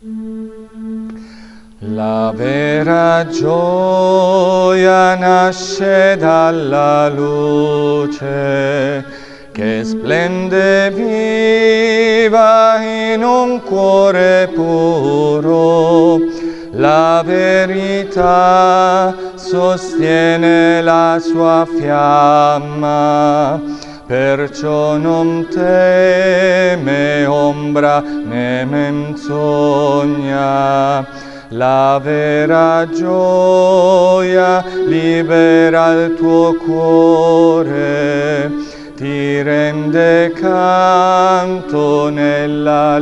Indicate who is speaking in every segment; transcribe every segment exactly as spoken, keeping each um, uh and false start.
Speaker 1: La vera gioia nasce dalla luce che splende viva in un cuore puro. La verità sostiene la sua fiamma, perciò non teme ombra né menzogna. La vera gioia libera il tuo cuore, ti rende canto nella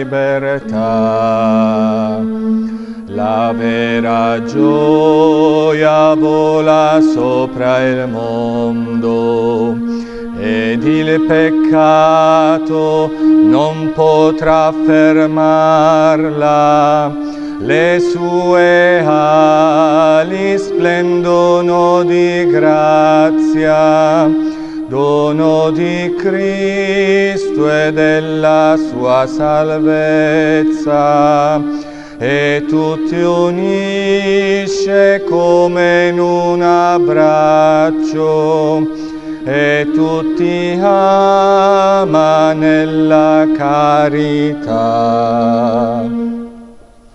Speaker 1: libertà. La vera gioia vola sopra il mondo ed il peccato non potrà fermarla. Le sue ali splendono di grazia, dono di Cristo e della sua salvezza, e tutti unisce come in un abbraccio, e tutti ama nella carità.